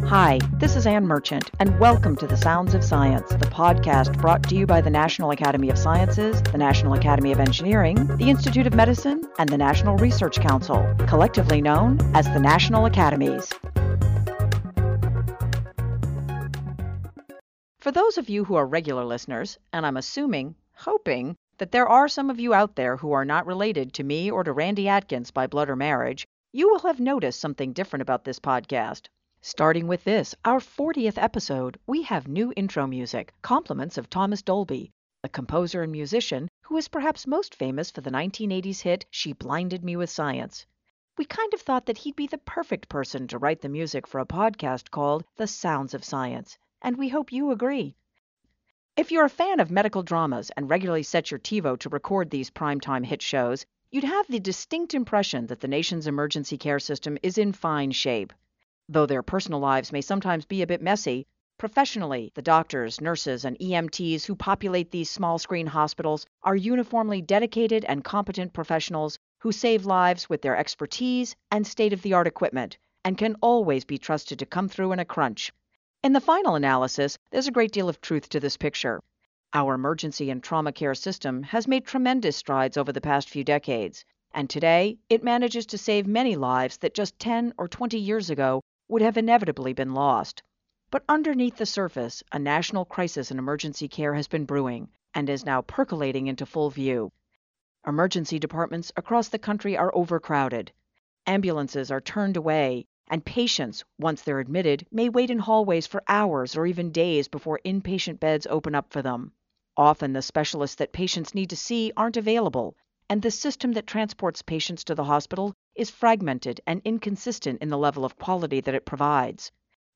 Hi, this is Ann Merchant, and welcome to The Sounds of Science, the podcast brought to you by the National Academy of Sciences, the National Academy of Engineering, the Institute of Medicine, and the National Research Council, collectively known as the National Academies. For those of you who are regular listeners, and I'm hoping, that there are some of you out there who are not related to me or to Randy Atkins by blood or marriage, you will have noticed something different about this podcast. Starting with this, our 40th episode, we have new intro music, compliments of Thomas Dolby, a composer and musician who is perhaps most famous for the 1980s hit She Blinded Me with Science. We kind of thought that he'd be the perfect person to write the music for a podcast called The Sounds of Science, and we hope you agree. If you're a fan of medical dramas and regularly set your TiVo to record these primetime hit shows, you'd have the distinct impression that the nation's emergency care system is in fine shape. Though their personal lives may sometimes be a bit messy, professionally, the doctors, nurses, and EMTs who populate these small-screen hospitals are uniformly dedicated and competent professionals who save lives with their expertise and state-of-the-art equipment, and can always be trusted to come through in a crunch. In the final analysis, there's a great deal of truth to this picture. Our emergency and trauma care system has made tremendous strides over the past few decades, and today it manages to save many lives that just 10 or 20 years ago would have inevitably been lost. But underneath the surface, a national crisis in emergency care has been brewing and is now percolating into full view. Emergency departments across the country are overcrowded. Ambulances are turned away, and patients, once they're admitted, may wait in hallways for hours or even days before inpatient beds open up for them. Often the specialists that patients need to see aren't available, and the system that transports patients to the hospital is fragmented and inconsistent in the level of quality that it provides.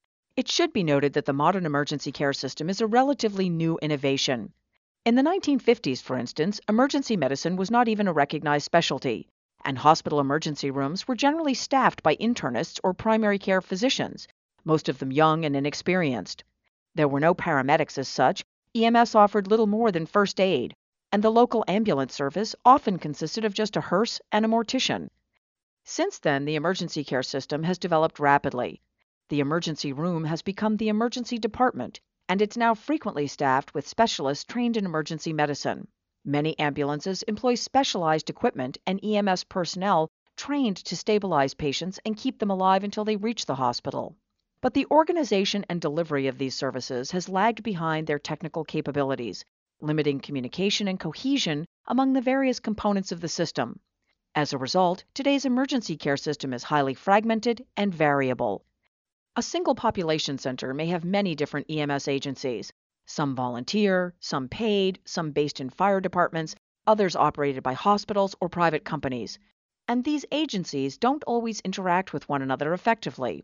It should be noted that the modern emergency care system is a relatively new innovation. In the 1950s, for instance, emergency medicine was not even a recognized specialty, and hospital emergency rooms were generally staffed by internists or primary care physicians, most of them young and inexperienced. There were no paramedics as such. EMS offered little more than first aid, and the local ambulance service often consisted of just a hearse and a mortician. Since then, the emergency care system has developed rapidly. The emergency room has become the emergency department, and it's now frequently staffed with specialists trained in emergency medicine. Many ambulances employ specialized equipment and EMS personnel trained to stabilize patients and keep them alive until they reach the hospital. But the organization and delivery of these services has lagged behind their technical capabilities, limiting communication and cohesion among the various components of the system. As a result, today's emergency care system is highly fragmented and variable. A single population center may have many different EMS agencies. Some volunteer, some paid, some based in fire departments, others operated by hospitals or private companies. And these agencies don't always interact with one another effectively.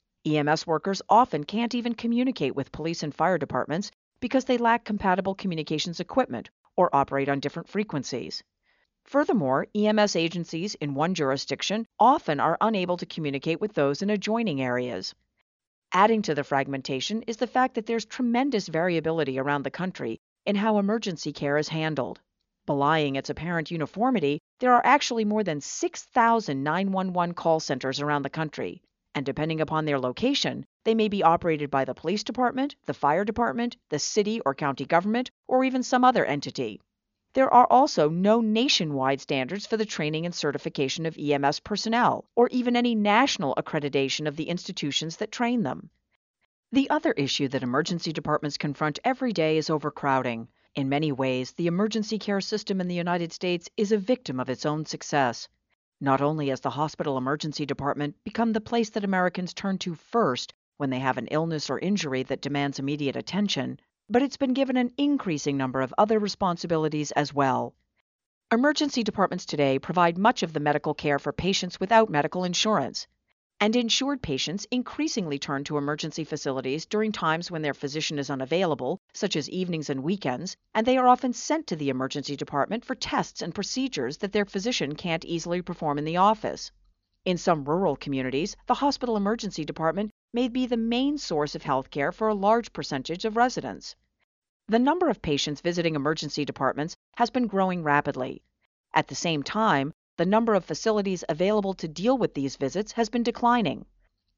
EMS workers often can't even communicate with police and fire departments because they lack compatible communications equipment or operate on different frequencies. Furthermore, EMS agencies in one jurisdiction often are unable to communicate with those in adjoining areas. Adding to the fragmentation is the fact that there's tremendous variability around the country in how emergency care is handled. Belying its apparent uniformity, there are actually more than 6,000 911 call centers around the country, and depending upon their location, they may be operated by the police department, the fire department, the city or county government, or even some other entity. There are also no nationwide standards for the training and certification of EMS personnel, or even any national accreditation of the institutions that train them. The other issue that emergency departments confront every day is overcrowding. In many ways, the emergency care system in the United States is a victim of its own success. Not only has the hospital emergency department become the place that Americans turn to first when they have an illness or injury that demands immediate attention, but it's been given an increasing number of other responsibilities as well. Emergency departments today provide much of the medical care for patients without medical insurance, and insured patients increasingly turn to emergency facilities during times when their physician is unavailable, such as evenings and weekends, and they are often sent to the emergency department for tests and procedures that their physician can't easily perform in the office. In some rural communities, the hospital emergency department may be the main source of health care for a large percentage of residents. The number of patients visiting emergency departments has been growing rapidly. At the same time, the number of facilities available to deal with these visits has been declining.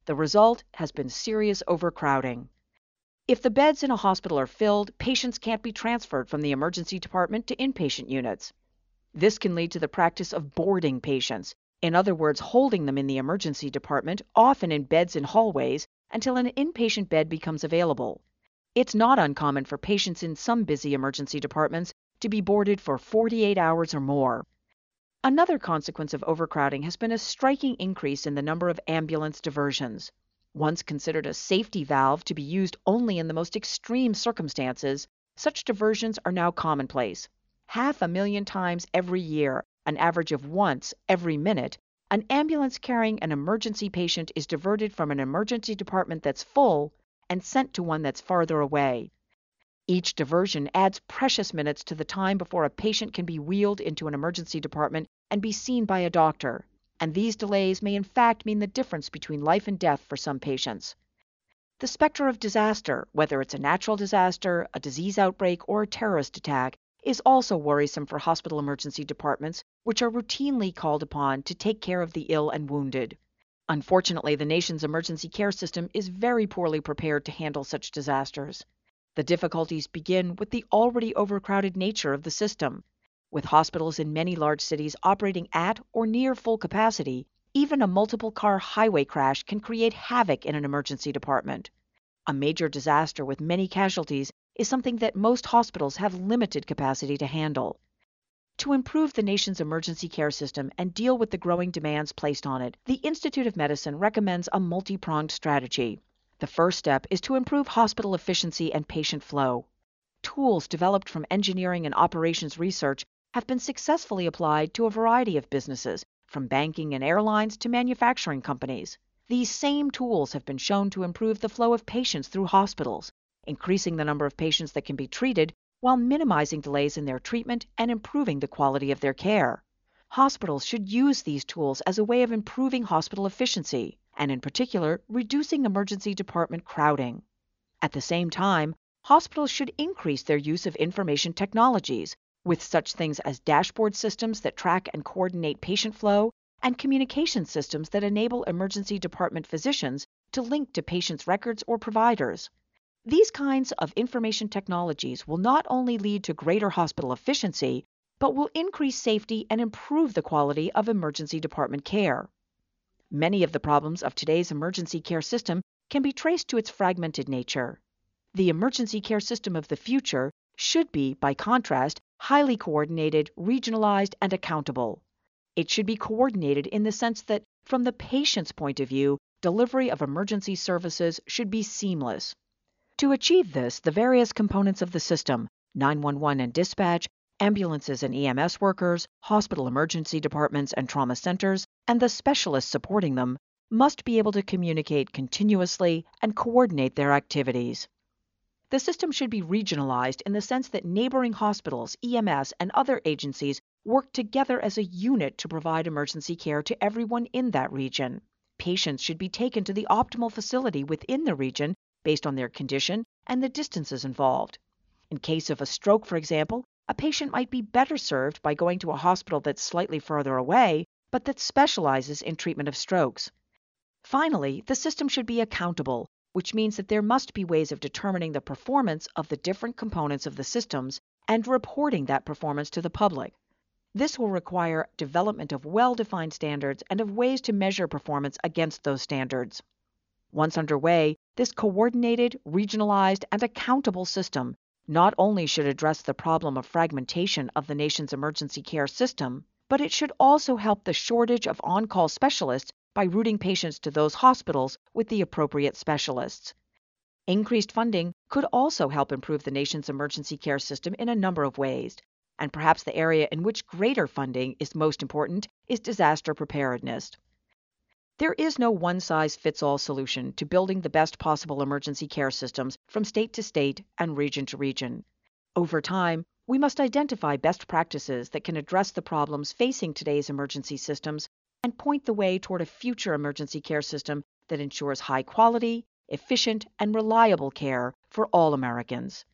The result has been serious overcrowding. If the beds in a hospital are filled, patients can't be transferred from the emergency department to inpatient units. This can lead to the practice of boarding patients, in other words, holding them in the emergency department, often in beds in hallways, until an inpatient bed becomes available. It's not uncommon for patients in some busy emergency departments to be boarded for 48 hours or more. Another consequence of overcrowding has been a striking increase in the number of ambulance diversions. Once considered a safety valve to be used only in the most extreme circumstances, such diversions are now commonplace. 500,000 times every year, an average of once every minute, an ambulance carrying an emergency patient is diverted from an emergency department that's full and sent to one that's farther away. Each diversion adds precious minutes to the time before a patient can be wheeled into an emergency department and be seen by a doctor. And these delays may in fact mean the difference between life and death for some patients. The specter of disaster, whether it's a natural disaster, a disease outbreak, or a terrorist attack, is also worrisome for hospital emergency departments, which are routinely called upon to take care of the ill and wounded. Unfortunately, the nation's emergency care system is very poorly prepared to handle such disasters. The difficulties begin with the already overcrowded nature of the system. With hospitals in many large cities operating at or near full capacity, even a multiple-car highway crash can create havoc in an emergency department. A major disaster with many casualties is something that most hospitals have limited capacity to handle. To improve the nation's emergency care system and deal with the growing demands placed on it, the Institute of Medicine recommends a multi-pronged strategy. The first step is to improve hospital efficiency and patient flow. Tools developed from engineering and operations research have been successfully applied to a variety of businesses, from banking and airlines to manufacturing companies. These same tools have been shown to improve the flow of patients through hospitals, increasing the number of patients that can be treated while minimizing delays in their treatment and improving the quality of their care. Hospitals should use these tools as a way of improving hospital efficiency, and in particular, reducing emergency department crowding. At the same time, hospitals should increase their use of information technologies, with such things as dashboard systems that track and coordinate patient flow, and communication systems that enable emergency department physicians to link to patients' records or providers. These kinds of information technologies will not only lead to greater hospital efficiency, but will increase safety and improve the quality of emergency department care. Many of the problems of today's emergency care system can be traced to its fragmented nature. The emergency care system of the future should be, by contrast, highly coordinated, regionalized, and accountable. It should be coordinated in the sense that, from the patient's point of view, delivery of emergency services should be seamless. To achieve this, the various components of the system, 911 and dispatch, ambulances and EMS workers, hospital emergency departments and trauma centers, and the specialists supporting them, must be able to communicate continuously and coordinate their activities. The system should be regionalized in the sense that neighboring hospitals, EMS, and other agencies work together as a unit to provide emergency care to everyone in that region. Patients should be taken to the optimal facility within the region based on their condition and the distances involved. In case of a stroke, for example, a patient might be better served by going to a hospital that's slightly further away, but that specializes in treatment of strokes. Finally, the system should be accountable, which means that there must be ways of determining the performance of the different components of the systems and reporting that performance to the public. This will require development of well-defined standards and of ways to measure performance against those standards. Once underway, this coordinated, regionalized, and accountable system not only should address the problem of fragmentation of the nation's emergency care system, but it should also help the shortage of on-call specialists by routing patients to those hospitals with the appropriate specialists. Increased funding could also help improve the nation's emergency care system in a number of ways, and perhaps the area in which greater funding is most important is disaster preparedness. There is no one-size-fits-all solution to building the best possible emergency care systems from state to state and region to region. Over time, we must identify best practices that can address the problems facing today's emergency systems and point the way toward a future emergency care system that ensures high quality, efficient, and reliable care for all Americans.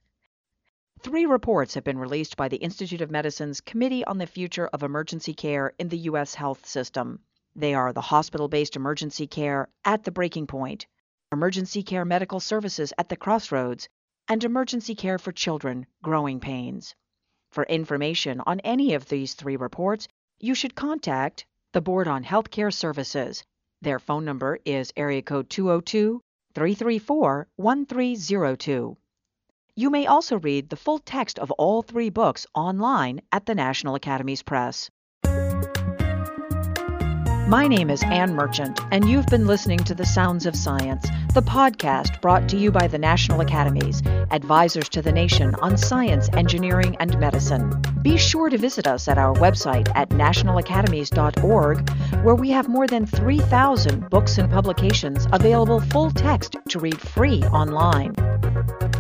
3 reports have been released by the Institute of Medicine's Committee on the Future of Emergency Care in the U.S. Health System. They are the hospital-based emergency care at the breaking point, emergency care medical services at the crossroads, and emergency care for children, growing pains. For information on any of these 3 reports, you should contact the Board on Healthcare Services. Their phone number is area code 202-334-1302. You may also read the full text of all 3 books online at the National Academies Press. My name is Anne Merchant, and you've been listening to The Sounds of Science, the podcast brought to you by the National Academies, advisors to the nation on science, engineering, and medicine. Be sure to visit us at our website at nationalacademies.org, where we have more than 3,000 books and publications available full text to read free online.